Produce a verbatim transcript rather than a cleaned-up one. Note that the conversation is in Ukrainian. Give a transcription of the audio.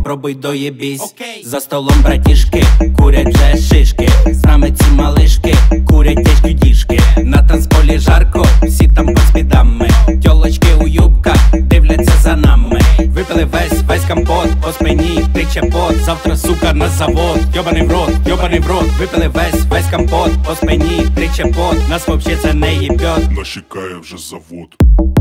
пробуй доєбісь. За столом братішки курять вже шишки. З нами ці малишки курять тяжкі діжки. На танцполі жарко, всі там під спідами. Тьолочки у юбках дивляться за нами. Випили весь, весь компот, по спині тече пот. Завтра, сука, на завод, йобаний в рот, йобаний в рот. Випили весь, весь компот, по спині тече пот. Нас вообще це не їбет. Нас чекає вже завод.